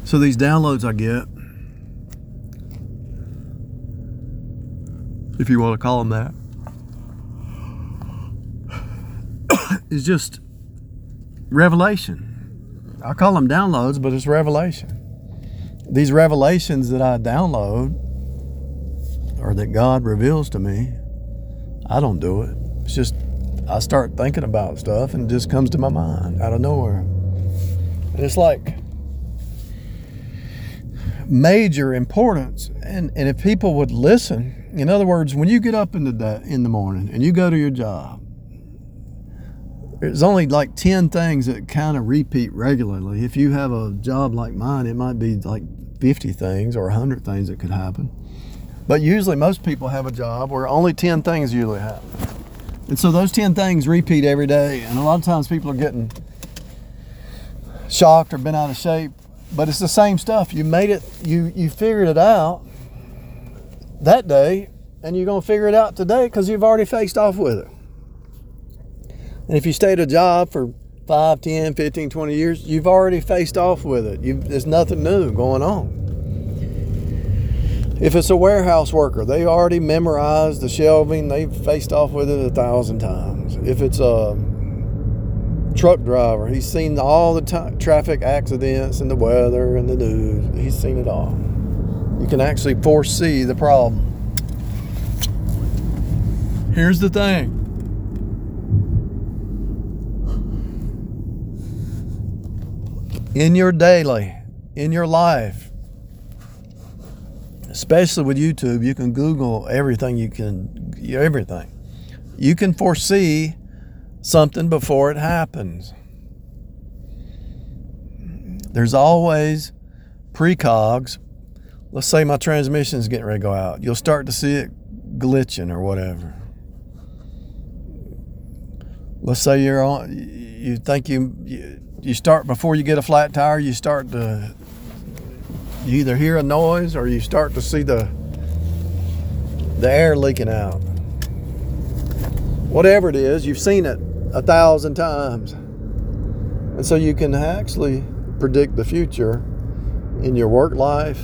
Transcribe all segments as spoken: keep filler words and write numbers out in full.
So these downloads I get, if you want to call them that, is just revelation. I call them downloads, but it's revelation. These revelations that I download or that God reveals to me, I don't do it. It's just I start thinking about stuff and it just comes to my mind out of nowhere. And it's like major importance. And, and if people would listen, in other words, when you get up in the day, in the morning and you go to your job, there's only like ten things that kind of repeat regularly. If you have a job like mine, it might be like fifty things or one hundred things that could happen. But usually most people have a job where only ten things usually happen. And so those ten things repeat every day. And a lot of times people are getting shocked or bent out of shape. But it's the same stuff. You made it, you, you figured it out that day, and you're going to figure it out today because you've already faced off with it. And if you stay at a job for five, ten, fifteen, twenty years, you've already faced off with it. You've, there's nothing new going on. If it's a warehouse worker, they already memorized the shelving. They've faced off with it a thousand times. If it's a truck driver, he's seen all the t- traffic accidents and the weather and the news. He's seen it all. You can actually foresee the problem. Here's the thing. In your daily, in your life, especially with YouTube, you can Google everything you can, everything. You can foresee something before it happens. There's always precogs. Let's say my transmission is getting ready to go out. You'll start to see it glitching or whatever. Let's say you're on, you think you, you, you start, before you get a flat tire, you start to, you either hear a noise or you start to see the the air leaking out. Whatever it is, you've seen it a thousand times. And so you can actually predict the future in your work life,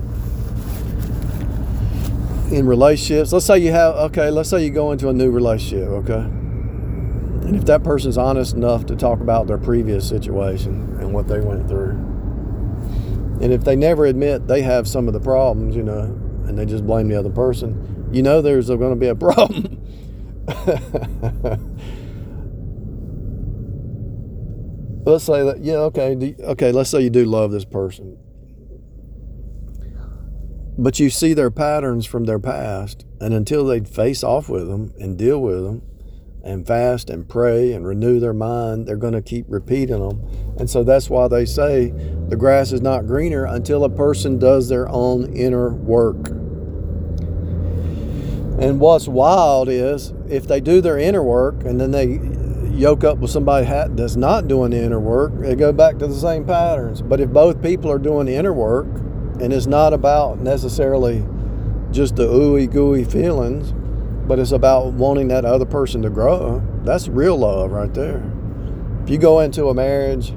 in relationships. Let's say you have, okay, let's say you go into a new relationship, okay? And if that person's honest enough to talk about their previous situation and what they went through, and if they never admit they have some of the problems, you know, and they just blame the other person, you know there's going to be a problem. Let's say that, yeah, okay, do, okay, let's say you do love this person. But you see their patterns from their past, and until they face off with them and deal with them and fast and pray and renew their mind, they're going to keep repeating them. And so that's why they say the grass is not greener until a person does their own inner work. And what's wild is if they do their inner work and then they yoke up with somebody that's not doing the inner work, they go back to the same patterns. But if both people are doing the inner work, and it's not about necessarily just the ooey gooey feelings, but it's about wanting that other person to grow, that's real love right there. If you go into a marriage,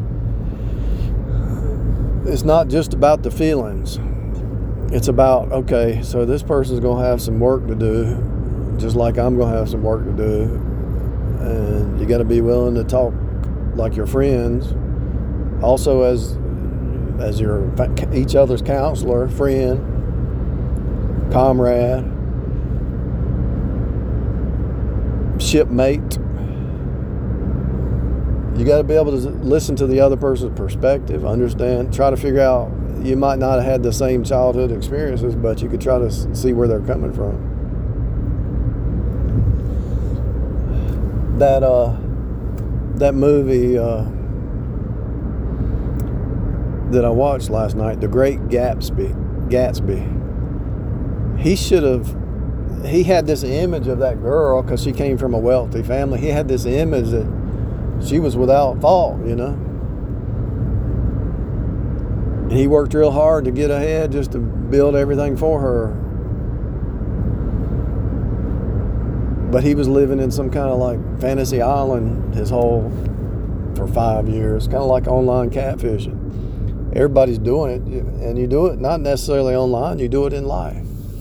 it's not just about the feelings. It's about, okay, so this person's going to have some work to do, just like I'm going to have some work to do. And you got to be willing to talk like your friends, also as as your each other's counselor, friend, comrade, shipmate. You got to be able to listen to the other person's perspective, understand, try to figure out. You might not have had the same childhood experiences, but you could try to see where they're coming from. That uh, that movie uh, that I watched last night, The Great Gatsby, Gatsby. He should have. He had this image of that girl because she came from a wealthy family. He had this image that she was without fault, you know. And he worked real hard to get ahead, just to build everything for her. But he was living in some kind of like fantasy island his whole, for five years, kind of like online catfishing. Everybody's doing it, and you do it not necessarily online, you do it in life.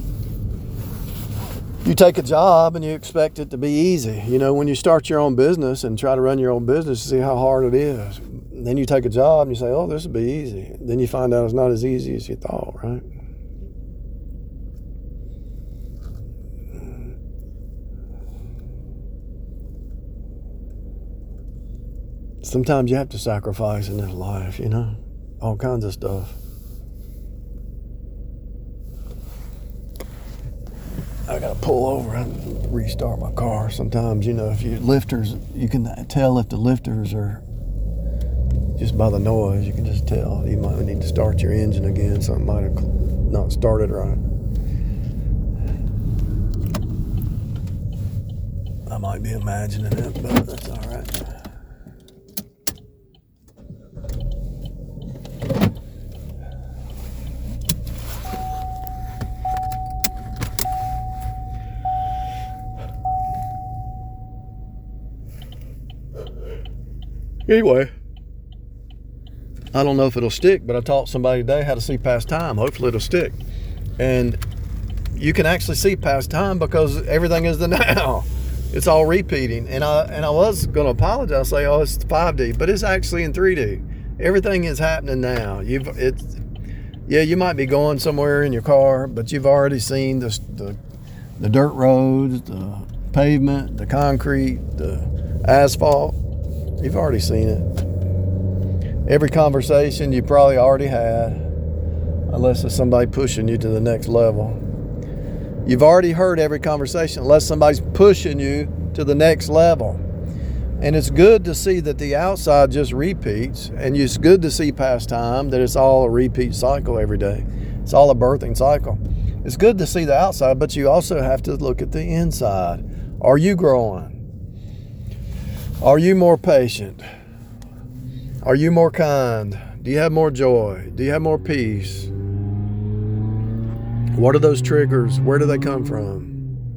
You take a job and you expect it to be easy. You know, when you start your own business and try to run your own business, you see how hard it is. Then you take a job and you say, oh, this will be easy. Then you find out it's not as easy as you thought, right? Sometimes you have to sacrifice in this life, you know, all kinds of stuff. I gotta pull over and restart my car. Sometimes, you know, if you lifters, you can tell if the lifters are just by the noise. You can just tell. You might need to start your engine again. Something might have not started right. I might be imagining it, but that's all right. Anyway, I don't know if it'll stick, but I taught somebody today how to see past time. Hopefully it'll stick. And you can actually see past time because everything is the now. It's all repeating. And I and I was going to apologize, say, oh, it's five D, but it's actually in three D. Everything is happening now. You've it's yeah, you might be going somewhere in your car, but you've already seen the the, the dirt roads, the pavement, the concrete, the asphalt. You've already seen it. Every conversation you probably already had, unless it's somebody pushing you to the next level. You've already heard every conversation, unless somebody's pushing you to the next level. And it's good to see that the outside just repeats, and it's good to see past time, that it's all a repeat cycle every day. It's all a birthing cycle. It's good to see the outside, but you also have to look at the inside. Are you growing? Are you more patient? Are you more kind? Do you have more joy? Do you have more peace? What are those triggers? Where do they come from?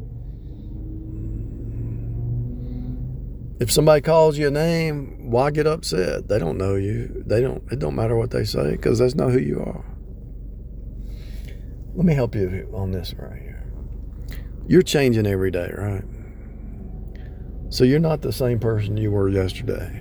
If somebody calls you a name, why get upset? They don't know you. They don't. It don't matter what they say because that's not who you are. Let me help you on this right here. You're changing every day, right? So you're not the same person you were yesterday.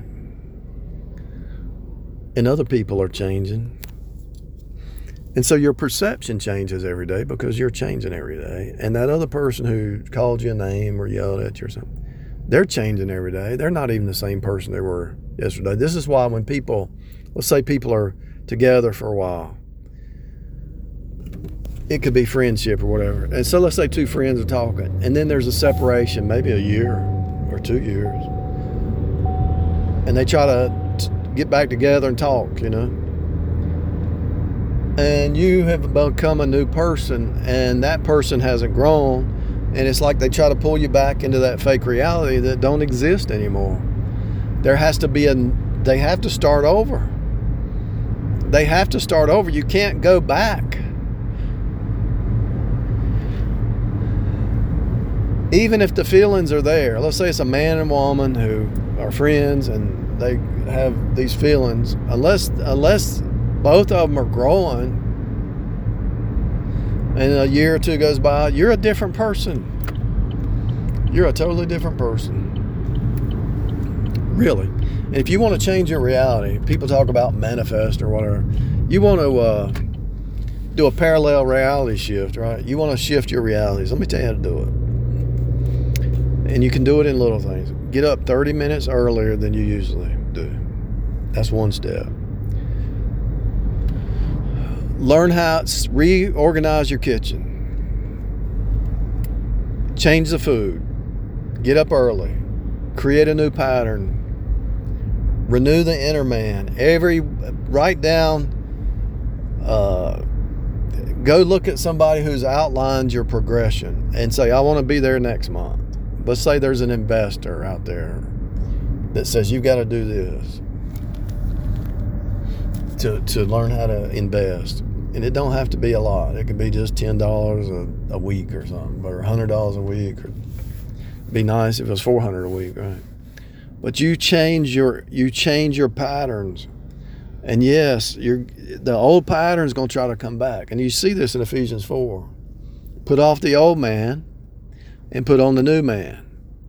And other people are changing. And so your perception changes every day because you're changing every day. And that other person who called you a name or yelled at you or something, they're changing every day. They're not even the same person they were yesterday. This is why when people, let's say people are together for a while, it could be friendship or whatever. And so let's say two friends are talking, and then there's a separation, maybe a year or two years. And they try to t- get back together and talk, you know. And you have become a new person, and that person hasn't grown. And it's like they try to pull you back into that fake reality that don't exist anymore. There has to be a, they have to start over. They have to start over. You can't go back. Even if the feelings are there, let's say it's a man and woman who are friends and they have these feelings, unless unless both of them are growing and a year or two goes by, you're a different person. You're a totally different person. Really. And if you want to change your reality, people talk about manifest or whatever, you want to uh, do a parallel reality shift, right? You want to shift your realities. Let me tell you how to do it. And you can do it in little things. Get up thirty minutes earlier than you usually do. That's one step. Learn how to reorganize your kitchen. Change the food. Get up early. Create a new pattern. Renew the inner man. Every write down. Uh, go look at somebody who's outlined your progression and say, I want to be there next month. Let's say there's an investor out there that says you got to do this to to learn how to invest. And it don't have to be a lot. It could be just ten dollars a, a week or something, or one hundred dollars a week. Or it'd be nice if it was four hundred dollars a week, right? But you change your you change your patterns, And yes, you're, the old pattern is going to try to come back. And you see this in Ephesians four. Put off the old man and put on the new man.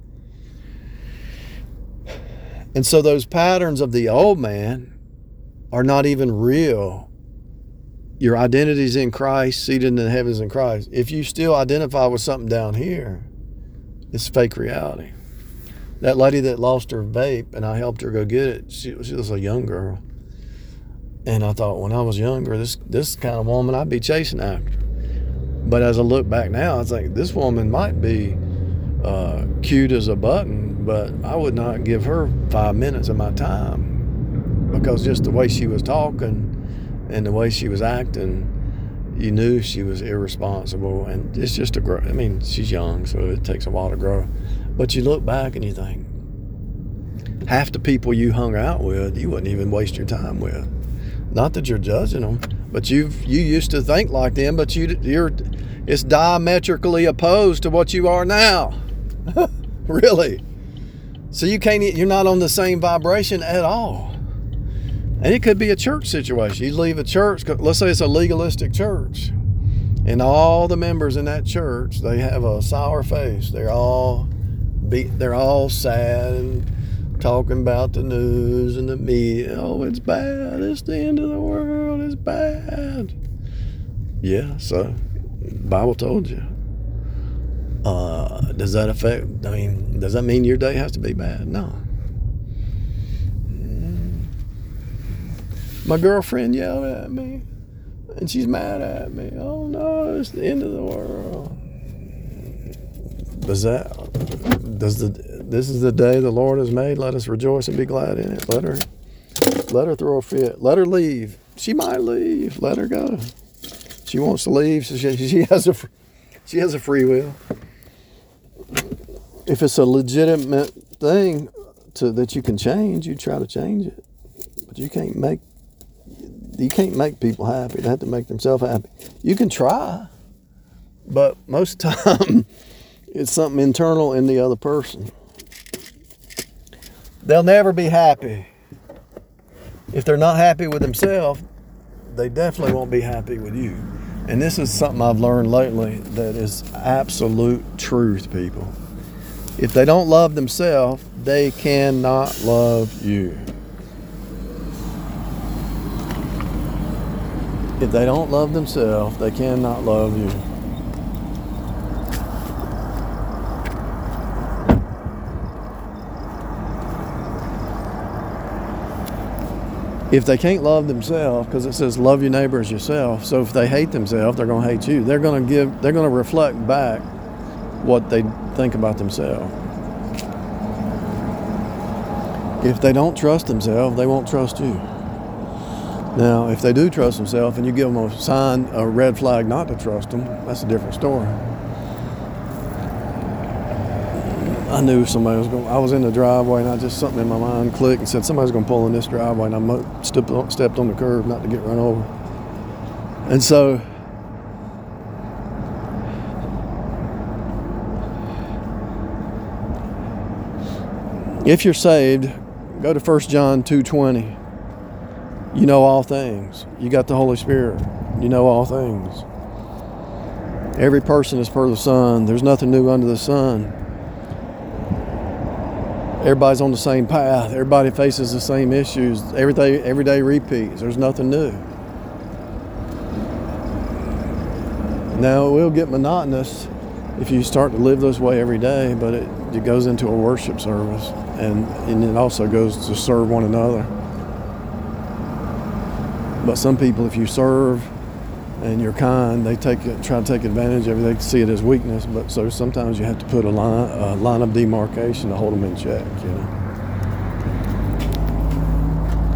And so those patterns of the old man are not even real. Your identity is in Christ, seated in the heavens in Christ. If you still identify with something down here, it's fake reality. That lady that lost her vape and I helped her go get it, she, she was a young girl. And I thought, when I was younger, this this kind of woman I'd be chasing after. But as I look back now, I think this woman might be uh, cute as a button, but I would not give her five minutes of my time, because just the way she was talking and the way she was acting, you knew she was irresponsible. And it's just a grow. I mean, she's young, so it takes a while to grow. But you look back and you think, half the people you hung out with, you wouldn't even waste your time with. Not that you're judging them, but you've you used to think like them, but you you're it's diametrically opposed to what you are now. Really. So you can't you're not on the same vibration at all. And it could be a church situation. You leave a church, let's say it's a legalistic church, and all the members in that church, they have a sour face. They're all be they're all sad and talking about the news and the media. Oh, it's bad. It's the end of the world. It's bad. Yeah, so the Bible told you. Uh, does that affect, I mean, does that mean your day has to be bad? No. My girlfriend yelled at me and she's mad at me. Oh no, it's the end of the world. Does that, does the, this is the day the Lord has made. Let us rejoice and be glad in it. Let her, let her throw a fit. Let her leave. She might leave. Let her go. She wants to leave. So she, she has a, she has a free will. If it's a legitimate thing to that you can change, you try to change it. But you can't make, you can't make people happy. They have to make themselves happy. You can try, but most of the time it's something internal in the other person. They'll never be happy. If they're not happy with themselves, they definitely won't be happy with you. And this is something I've learned lately that is absolute truth, people. If they don't love themselves, they cannot love you. If they don't love themselves, they cannot love you. If they can't love themselves, because it says love your neighbor as yourself, so if they hate themselves, they're going to hate you. They're going to give, they're going to reflect back what they think about themselves. If they don't trust themselves, they won't trust you. Now, if they do trust themselves and you give them a sign, a red flag not to trust them, that's a different story. I knew somebody was going. I was in the driveway and I just something in my mind clicked and said somebody's going to pull in this driveway, and I stepped on, stepped on the curb not to get run over. And so if you're saved, go to First John two twenty. You know all things. You got the Holy Spirit. You know all things. Every person is per the Son. There's nothing new under the sun. Everybody's on the same path. Everybody faces the same issues. Every day, every day repeats. There's nothing new. Now, it will get monotonous if you start to live this way every day, but it, it goes into a worship service, and, and it also goes to serve one another. But some people, if you serve and you're kind, they take it, try to take advantage of it. They see it as weakness, but so sometimes you have to put a line, a line of demarcation to hold them in check, you know.